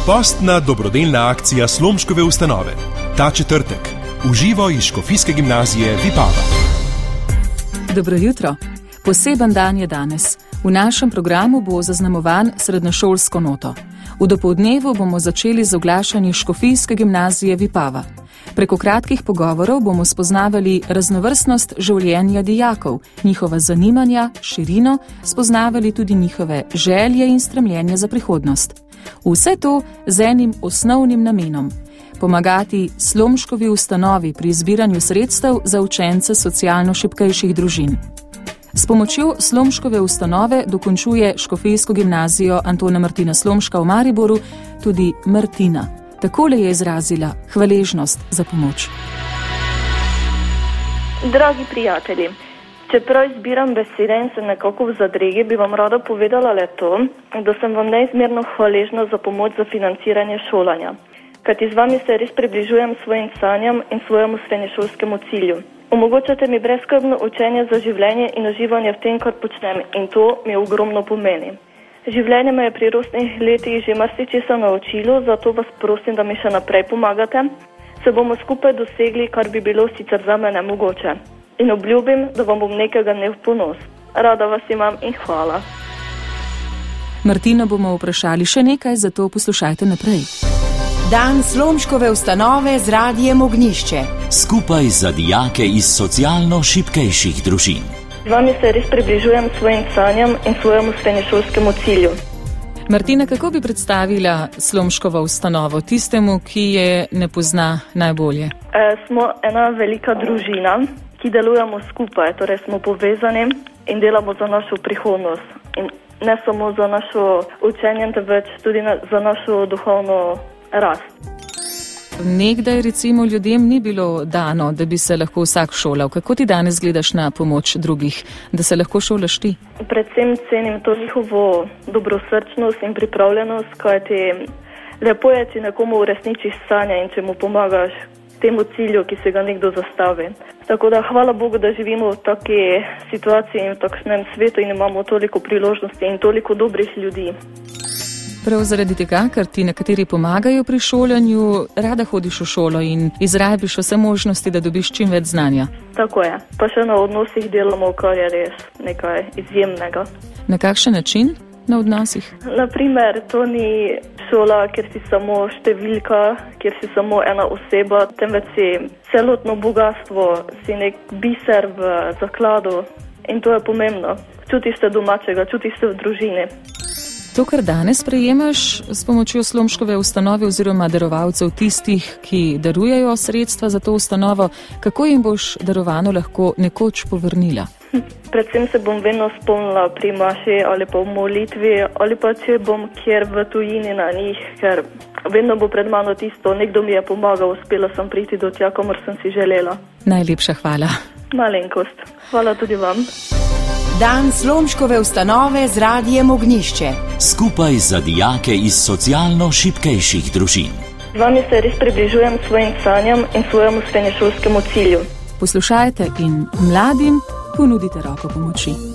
Postna dobrodelna akcija Slomškove ustanove. Ta četrtek. V živo iz Škofijske gimnazije Vipava. Dobro jutro. Poseben dan je danes. V našem programu bo zaznamovan srednješolsko noto. V dopoldnevu bomo začeli z oglašanjem Škofijske gimnazije Vipava. Preko kratkih pogovorov bomo spoznavali raznovrstnost življenja dijakov, njihova zanimanja, širino, spoznavali tudi njihove želje in stremljenje za prihodnost. Vse to z enim osnovnim namenom: pomagati Slomškovi ustanovi pri zbiranju sredstev za učence socialno šibkejših družin. S pomočjo Slomškove ustanove dokončuje Škofijsko gimnazijo Antona Martina Slomška v Mariboru tudi Martina. Takole je izrazila hvaležnost za pomoč. Dragi prijatelji, čeprav izbiram besede in sem nekako v zadregi, bi vam rada povedala le to, da sem vam neizmerno hvaležna za pomoč za financiranje šolanja. Kajti z vami se res približujem svojim sanjam in svojemu srednješolskemu cilju. Omogočate mi brezskrbno učenje za življenje in uživanje v tem, kar počnem, in to mi ogromno pomeni. Življenje me je pri rosnih letih že marsičesa naučilo, zato vas prosim, da mi še naprej pomagate, se bomo skupaj dosegli, kar bi bilo sicer za me nemogoče. In obljubim, da vam bom nekega dne v ponos. Rada vas imam in hvala. Martino bomo vprašali še nekaj, zato poslušajte naprej. Dan Slomškove ustanove z Radijem Ognjišče. Skupaj za dijake iz socialno šibkejših družin. Z vami se res približujem svojim sanjam in svojemu srednješolskemu cilju. Martina, kako bi predstavila Slomškovo ustanovo tistemu, ki je ne pozna najbolje? Smo ena velika družina, ki delujemo skupaj, torej smo povezani in delamo za našo prihodnost. In ne samo za našo učenje, temveč tudi za našo duhovno rast. Nekdaj recimo ljudem ni bilo dano, da bi se lahko vsak šolal. Kako ti danes gledaš na pomoč drugih, da se lahko šolaš ti? Predvsem cenim to njihovo dobrosrčnost in pripravljenost, kajti lepo je, če nekomu uresničiš sanje in če mu pomagaš temu cilju, ki se ga nekdo zastavi. Tako da hvala Bogu, da živimo v taki situaciji in v takšnem svetu in imamo toliko priložnosti in toliko dobrih ljudi. Prav zaradi tega, ker ti nekateri pomagajo pri šolanju, rada hodiš v šolo in izrabiš vse možnosti, da dobiš čim več znanja. Tako je. Pa še na odnosih delamo, kar je res nekaj izjemnega. Na kakšen način na odnosih? Naprimer, to ni šola, kjer si samo številka, kjer si samo ena oseba, temveč si celotno bogatstvo, si nek biser v zakladu in to je pomembno. Čutiš se domačega, čutiš se v družini. To, kar danes prejemaš s pomočjo Slomškove ustanove oziroma darovalcev tistih, ki darujejo sredstva za to ustanovo, kako jim boš darovano lahko nekoč povrnila? Predvsem se bom vedno spomnila pri maši ali pa v molitvi ali pa če bom kjer v tujini na njih, ker vedno bo pred mano tisto, nekdo mi je pomagal, uspela sem priti do tja, kamor sem si želela. Najlepša hvala. Malenkost. Hvala tudi vam. Dan Slomškove ustanove z Radijem Ognjišče. Skupaj za dijake iz socialno šibkejših družin. Z vami se res približujem svojim sanjam in svojemu srednješolskemu cilju. Poslušajte in mladim ponudite roko pomoči.